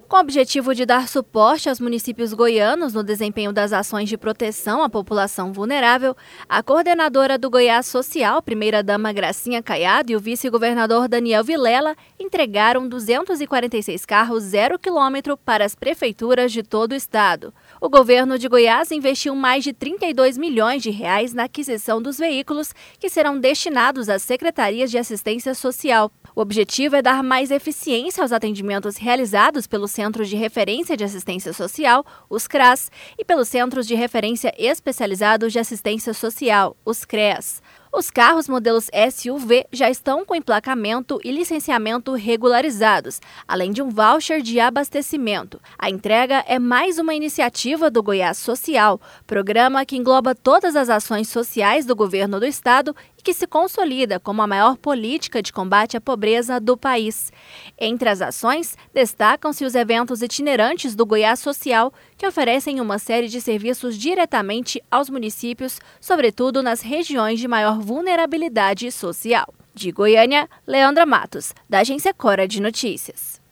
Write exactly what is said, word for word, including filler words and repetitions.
Com o objetivo de dar suporte aos municípios goianos no desempenho das ações de proteção à população vulnerável, a coordenadora do Goiás Social, primeira-dama Gracinha Caiado, e o vice-governador Daniel Vilela entregaram duzentos e quarenta e seis carros zero quilômetro para as prefeituras de todo o estado. O governo de Goiás investiu mais de trinta e dois milhões de reais na aquisição dos veículos, que serão destinados às secretarias de assistência social. O objetivo é dar mais eficiência aos atendimentos realizados pelos Centros de Referência de Assistência Social, os CRAS, e pelos Centros de Referência Especializados de Assistência Social, os CREAS. Os carros modelos S U V já estão com emplacamento e licenciamento regularizados, além de um voucher de abastecimento. A entrega é mais uma iniciativa do Goiás Social, programa que engloba todas as ações sociais do governo do estado e que se consolida como a maior política de combate à pobreza do país. Entre as ações, destacam-se os eventos itinerantes do Goiás Social, que oferecem uma série de serviços diretamente aos municípios, sobretudo nas regiões de maior vulnerabilidade social. De Goiânia, Leandra Matos, da Agência Cora de Notícias.